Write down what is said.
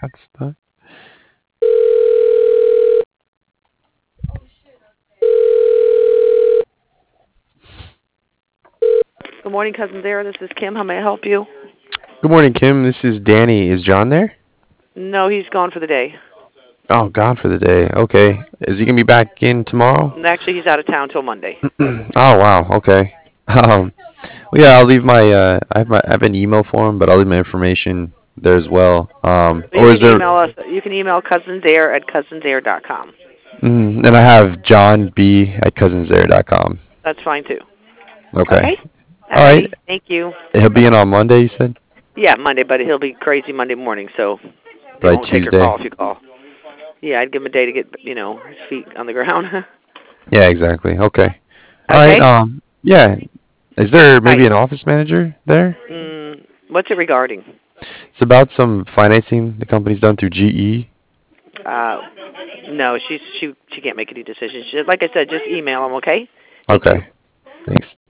got stuck. Good morning, Cousin Dara. This is Kim. How may I help you? Good morning, Kim. This is Danny. Is John there? No, he's gone for the day. Oh, gone for the day. Okay. Is he gonna be back in tomorrow? And actually, he's out of town till Monday. Oh, wow. Okay. Um, well, yeah, I'll leave I have an email for him, but I'll leave my information there as well. But you Or is can there? email us. You can email cousinsair@cousinsair.com. And I have John B at cousinsair.com. That's fine too. Okay. Okay. All right. Alrighty. Thank you. He'll be in on Monday, you said? Yeah, Monday, but he'll be crazy Monday morning, so he By won't take your Tuesday. call if you call. Yeah, I'd give him a day to get his feet on the ground. Yeah, exactly. Okay. All right. Okay. Yeah. Is there maybe Hi. an office manager there? What's it regarding? It's about some financing the company's done through GE. Uh, no, she can't make any decisions. Like I said, just email him. Okay. Thank you. Okay. Thanks.